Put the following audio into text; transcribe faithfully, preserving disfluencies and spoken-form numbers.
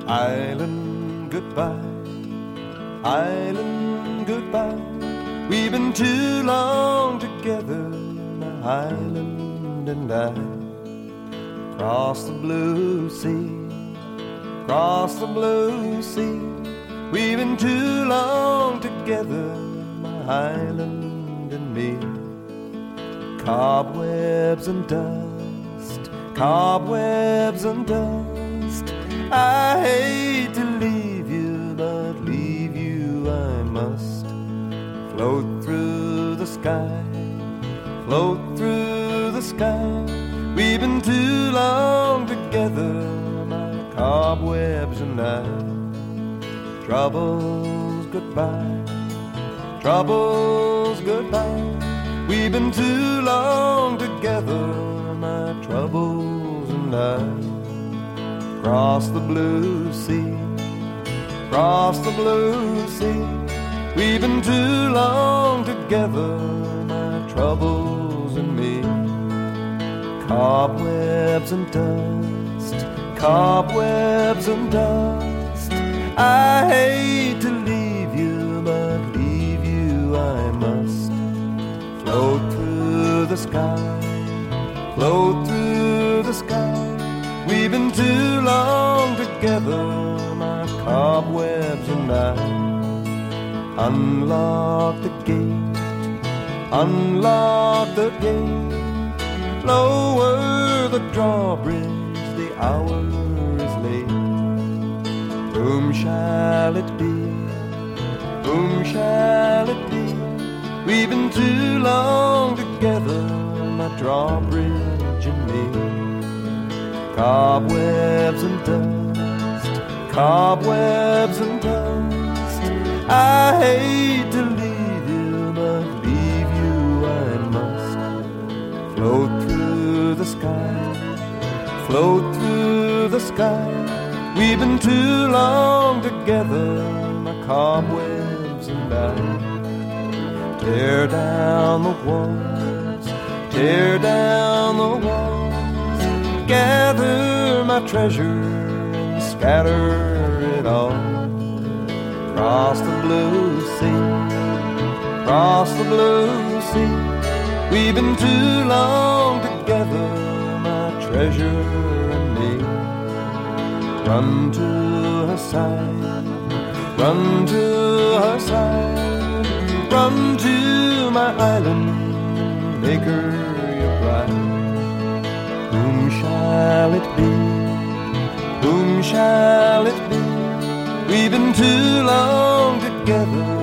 Island, goodbye. Island, goodbye. We've been too long together, my island and I. Cross the blue sea, cross the blue sea. We've been too long together, my island and me. Cobwebs and dust, cobwebs and dust. I hate to leave you, but leave you I must. Float through the sky, float through the sky. We've been too long together, my cobwebs and I. Troubles, goodbye, troubles, goodbye. We've been too long together, my troubles and I. Cross the blue sea, cross the blue sea. We've been too long together, my troubles and me. Cobwebs and dust, cobwebs and dust. I hate to leave you, but leave you I must. Float through the sky, float through the sky. We've been too long together, my cobwebs and I. Unlock the gate, unlock the gate. Lower the drawbridge, the hour is late. Whom shall it be? Whom shall it be? We've been too long together, my drawbridge and me. Cobwebs and dust, cobwebs and dust. I hate to leave you, but leave you I must. Float through the sky, float through the sky. We've been too long together, my cobwebs and I. Tear down the walls, tear down the walls. Gather my treasure and scatter it all. Cross the blue sea, cross the blue sea. We've been too long together, my treasure and me. Run to her side, run to her side. Run to my island, make her your bride. Whom shall it be? Whom shall it be? We've been too long together,